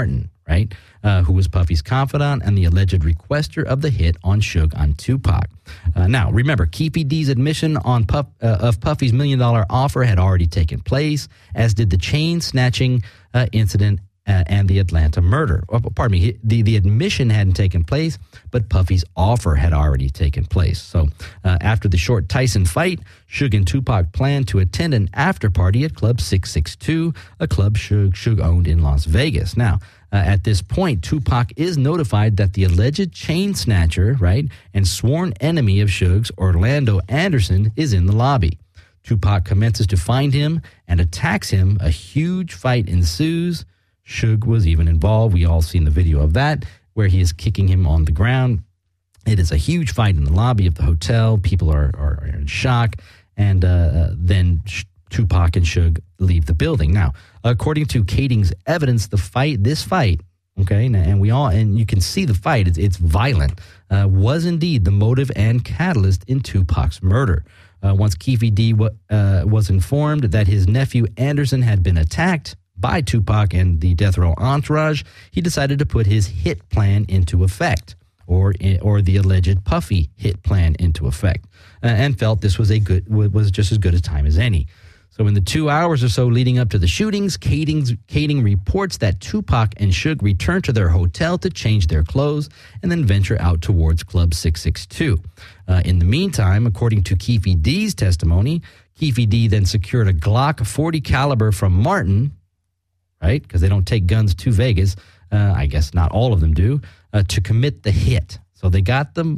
right, who was Puffy's confidant and the alleged requester of the hit on Suge on Tupac. Now, remember, Keefe D's admission on of Puffy's $1 million offer had already taken place, as did the chain snatching incident and the Atlanta murder. Pardon me, the admission hadn't taken place, but Puffy's offer had already taken place. So after the short Tyson fight, Suge and Tupac planned to attend an after party at Club 662, a club Suge owned in Las Vegas. Now, at this point, Tupac is notified that the alleged chain snatcher, right, and sworn enemy of Suge's, Orlando Anderson, is in the lobby. Tupac commences to find him and attacks him. A huge fight ensues. Suge was even involved. We all seen the video of that, where he is kicking him on the ground. It is a huge fight in the lobby of the hotel. People are in shock. And then Tupac and Suge leave the building. Now, according to Kading's evidence, this fight, okay, and you can see the fight, it's violent, was indeed the motive and catalyst in Tupac's murder. Once Keefe D was informed that his nephew Anderson had been attacked by Tupac and the death row entourage, he decided to put his hit plan into effect, or the alleged Puffy hit plan into effect, and felt this was just as good a time as any. So in the 2 hours or so leading up to the shootings, Kading reports that Tupac and Suge returned to their hotel to change their clothes and then venture out towards Club 662. In the meantime, according to Keefe D's testimony, Keefe D then secured a Glock 40 caliber from Martin, right, because they don't take guns to Vegas, I guess not all of them do, to commit the hit. So they got the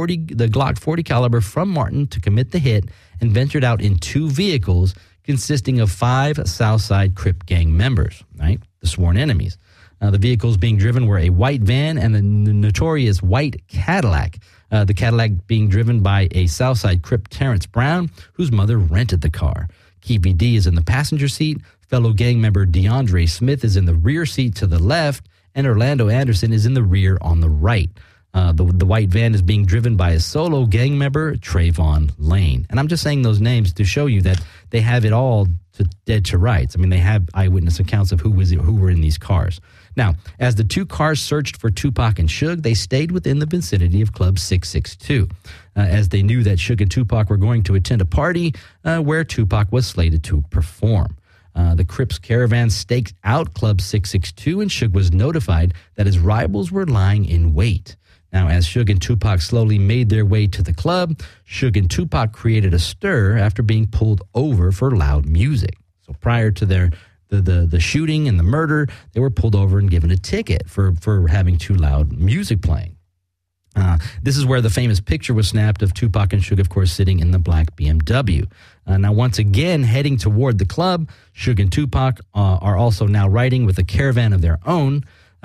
Glock 40 caliber from Martin to commit the hit and ventured out in 2 vehicles consisting of 5 Southside Crip gang members, right, the sworn enemies. The vehicles being driven were a white van and the notorious white Cadillac, the Cadillac being driven by a Southside Crip Terrence Brown, whose mother rented the car. Keefe D is in the passenger seat, fellow gang member DeAndre Smith is in the rear seat to the left, and Orlando Anderson is in the rear on the right. The white van is being driven by a solo gang member, Trayvon Lane. And I'm just saying those names to show you that they have it all dead to rights. I mean, they have eyewitness accounts of who were in these cars. Now, as the 2 cars searched for Tupac and Suge, they stayed within the vicinity of Club 662, as they knew that Suge and Tupac were going to attend a party where Tupac was slated to perform. The Crips caravan staked out Club 662, and Suge was notified that his rivals were lying in wait. Now, as Suge and Tupac slowly made their way to the club, Suge and Tupac created a stir after being pulled over for loud music. So prior to the shooting and the murder, they were pulled over and given a ticket for having too loud music playing. This is where the famous picture was snapped of Tupac and Suge, of course, sitting in the black BMW. Now, once again, heading toward the club, Suge and Tupac are also now riding with a caravan of their own.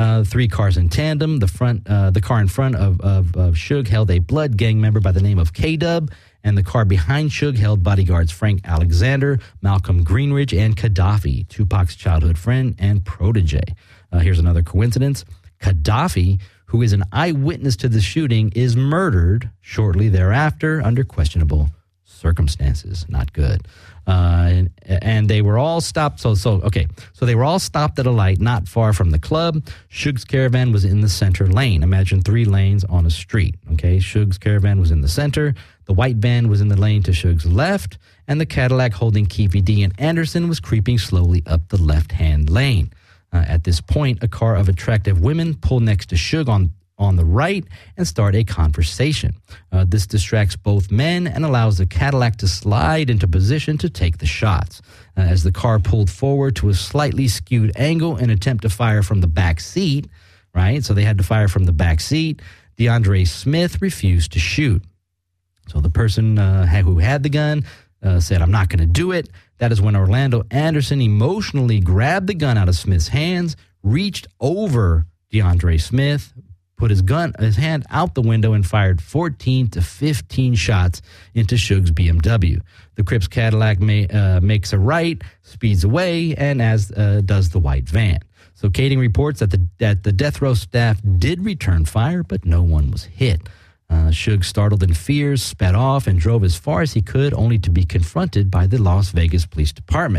3 cars in tandem. The car in front of Suge held a Blood gang member by the name of K-Dub, and the car behind Suge held bodyguards Frank Alexander, Malcolm Greenridge, and Gaddafi, Tupac's childhood friend and protege. Here's another coincidence. Gaddafi, who is an eyewitness to the shooting, is murdered shortly thereafter under questionable circumstances. Not good. And they were all stopped. So they were all stopped at a light not far from the club. Suge's caravan was in the center lane. Imagine 3 lanes on a street. Okay, Suge's caravan was in the center. The white van was in the lane to Suge's left, and the Cadillac holding Keefe D and Anderson was creeping slowly up the left-hand lane. At this point, a car of attractive women pulled next to Suge on the right and start a conversation. This distracts both men and allows the Cadillac to slide into position to take the shots. As the car pulled forward to a slightly skewed angle in an attempt to fire from the back seat, right? So they had to fire from the back seat. DeAndre Smith refused to shoot. So the person who had the gun said, "I'm not going to do it." That is when Orlando Anderson emotionally grabbed the gun out of Smith's hands, reached over DeAndre Smith, put his hand out the window, and fired 14 to 15 shots into Suge's BMW. The Crips Cadillac makes a right, speeds away, and as does the white van. So Kading reports that the death row staff did return fire, but no one was hit. Suge, startled in fears, sped off and drove as far as he could, only to be confronted by the Las Vegas Police Department.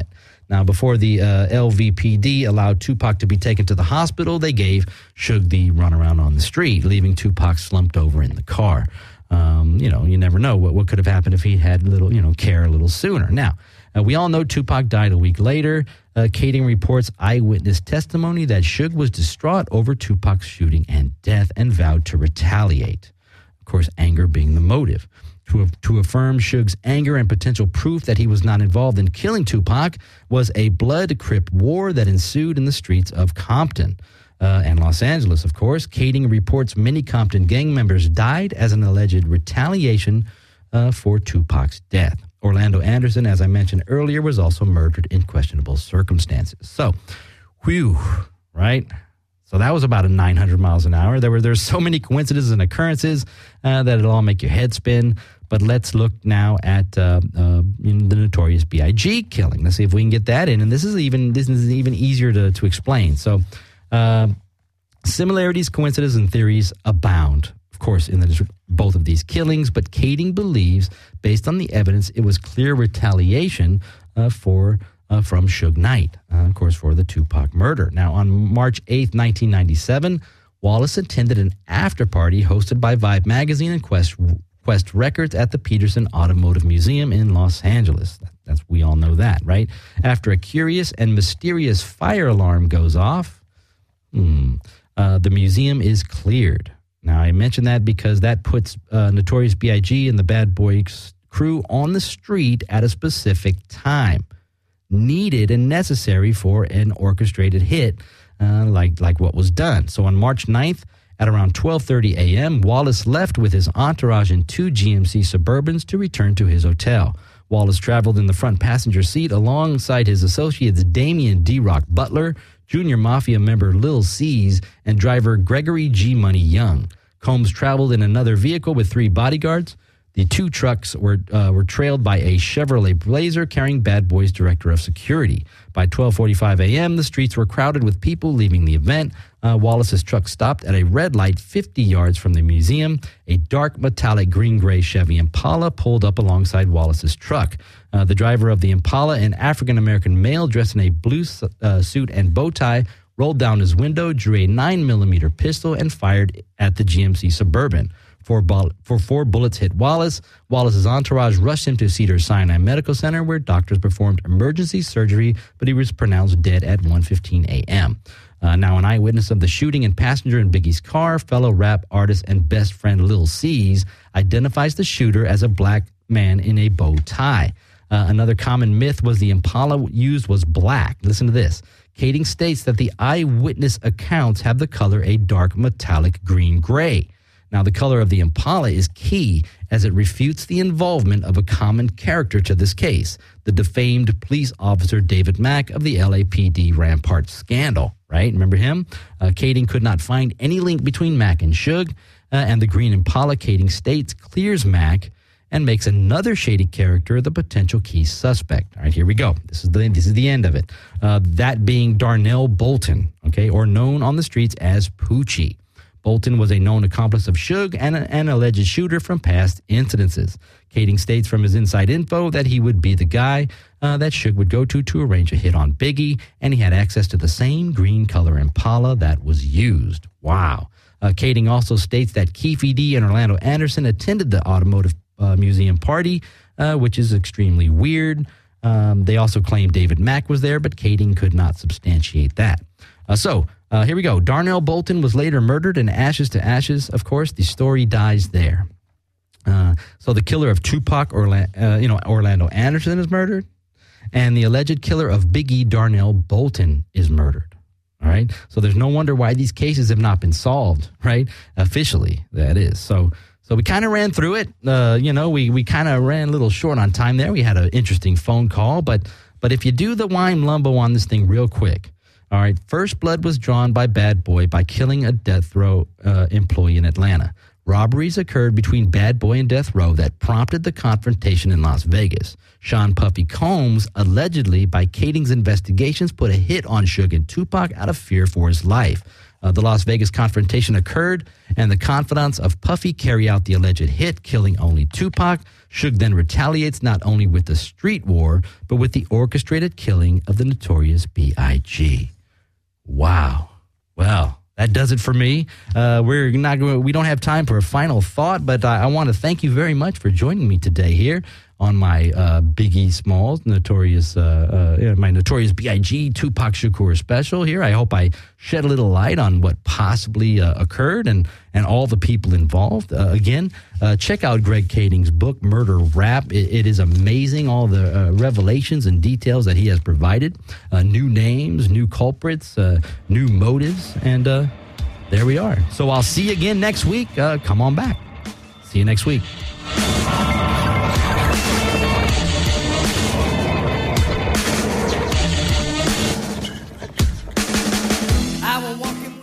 Now, before the LVPD allowed Tupac to be taken to the hospital, they gave Suge the runaround on the street, leaving Tupac slumped over in the car. You never know what could have happened if he had care a little sooner. Now, we all know Tupac died a week later. Kading reports eyewitness testimony that Suge was distraught over Tupac's shooting and death and vowed to retaliate. Of course, anger being the motive. To affirm Suge's anger and potential proof that he was not involved in killing Tupac was a blood-crip war that ensued in the streets of Compton and Los Angeles, of course. Kading reports many Compton gang members died as an alleged retaliation for Tupac's death. Orlando Anderson, as I mentioned earlier, was also murdered in questionable circumstances. So, right? So that was about 900 miles an hour. There's so many coincidences and occurrences that it'll all make your head spin. But let's look now at the Notorious B.I.G. killing. Let's see if we can get that in. And this is even easier to explain. So similarities, coincidences, and theories abound, of course, in both of these killings. But Kading believes, based on the evidence, it was clear retaliation from Suge Knight, of course, for the Tupac murder. Now, on March 8th, 1997, Wallace attended an after-party hosted by Vibe Magazine and Quest Records at the Peterson Automotive Museum in Los Angeles. We all know that, right? After a curious and mysterious fire alarm goes off, the museum is cleared. Now, I mention that because that puts Notorious B.I.G. and the Bad Boys crew on the street at a specific time, needed and necessary for an orchestrated hit like what was done. So on March 9th, at around 12:30 a.m., Wallace left with his entourage in 2 GMC Suburbans to return to his hotel. Wallace traveled in the front passenger seat alongside his associates Damian D-Rock Butler, Junior Mafia member Lil C's, and driver Gregory G. Money Young. Combs traveled in another vehicle with 3 bodyguards. The 2 trucks were trailed by a Chevrolet Blazer carrying Bad Boys' director of security. By 12:45 a.m., the streets were crowded with people leaving the event. Wallace's truck stopped at a red light 50 yards from the museum. A dark metallic green-gray Chevy Impala pulled up alongside Wallace's truck. The driver of the Impala, an African-American male dressed in a blue suit and bow tie, rolled down his window, drew a 9mm pistol, and fired at the GMC Suburban. 4 bullets hit Wallace. Wallace's entourage rushed him to Cedars-Sinai Medical Center, where doctors performed emergency surgery, but he was pronounced dead at 1:15 a.m. Now, an eyewitness of the shooting and passenger in Biggie's car, fellow rap artist and best friend Lil C's, identifies the shooter as a black man in a bow tie. Another common myth was the Impala used was black. Listen to this. Kading states that the eyewitness accounts have the color a dark metallic green-gray. Now, the color of the Impala is key as it refutes the involvement of a common character to this case, the defamed police officer David Mack of the LAPD Rampart scandal, right? Remember him? Kading could not find any link between Mack and Suge, and the green Impala, Kading states, clears Mack and makes another shady character the potential key suspect. All right, here we go. This is the end of it. That being Darnell Bolton, okay, or known on the streets as Poochie. Bolton was a known accomplice of Suge and an alleged shooter from past incidences. Kading states from his inside info that he would be the guy that Suge would go to arrange a hit on Biggie, and he had access to the same green color Impala that was used. Wow. Kading also states that Keefe D and Orlando Anderson attended the Automotive Museum party, which is extremely weird. They also claim David Mack was there, but Kading could not substantiate that. Here we go. Darnell Bolton was later murdered, and ashes to ashes, of course, the story dies there. So the killer of Tupac, Orlando Anderson, is murdered, and the alleged killer of Biggie, Darnell Bolton, is murdered. All right. So there's no wonder why these cases have not been solved, right? Officially, that is. So we kind of ran through it. We kind of ran a little short on time there. We had an interesting phone call, but if you do the Wime Lumbo on this thing real quick. All right, first blood was drawn by Bad Boy by killing a Death Row employee in Atlanta. Robberies occurred between Bad Boy and Death Row that prompted the confrontation in Las Vegas. Sean Puffy Combs, allegedly by Kading's investigations, put a hit on Suge and Tupac out of fear for his life. The Las Vegas confrontation occurred, and the confidants of Puffy carry out the alleged hit, killing only Tupac. Suge then retaliates not only with the street war, but with the orchestrated killing of the Notorious B.I.G. Wow. Well, that does it for me. We don't have time for a final thought, but I want to thank you very much for joining me today here on my Biggie Smalls, my Notorious B.I.G. Tupac Shakur special here. I hope I shed a little light on what possibly occurred and all the people involved. Again, check out Greg Kading's book, Murder Rap. It is amazing, all the revelations and details that he has provided. New names, new culprits, new motives, and there we are. So I'll see you again next week. Come on back. See you next week.